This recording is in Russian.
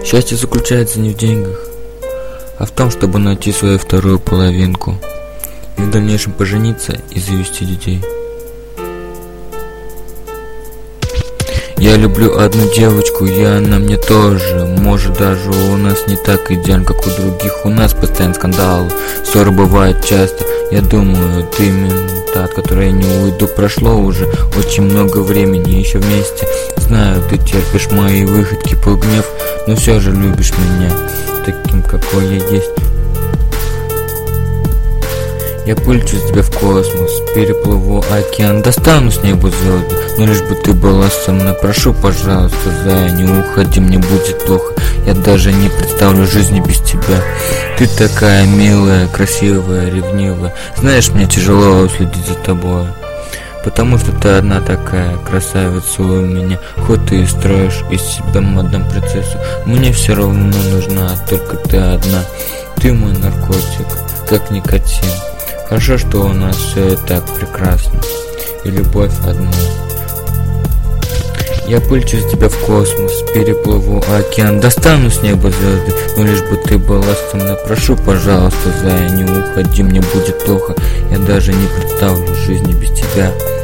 Счастье заключается не в деньгах, а в том, чтобы найти свою вторую половинку и в дальнейшем пожениться и завести детей. Я люблю одну девочку, и она мне тоже. Может, даже у нас не так идеально, как у других. У нас постоянно скандалы, ссоры бывают часто. Я думаю, ты именно та, от которой я не уйду. Прошло уже очень много времени, еще вместе. Знаю, ты терпишь мои выходки, полгнев, но все же любишь меня таким, какой я есть. Я полечу с тебя в космос, переплыву океан, достану с неба звезды, но лишь бы ты была со мной. Прошу, пожалуйста, зая, не уходи, мне будет плохо. Я даже не представлю жизни без тебя. Ты такая милая, красивая, ревнивая. Знаешь, мне тяжело следить за тобой, потому что ты одна такая красавица у меня. Хоть ты и строишь из себя мадам принцессу, мне все равно нужна только ты одна. Ты мой наркотик, как никотин. Хорошо, что у нас все так прекрасно, и любовь одна. Я полечу с тебя в космос, переплыву океан, достану с неба звезды, но лишь бы ты была со мной. Прошу, пожалуйста, зая, не уходи, мне будет плохо. Я даже не представлю жизни без тебя.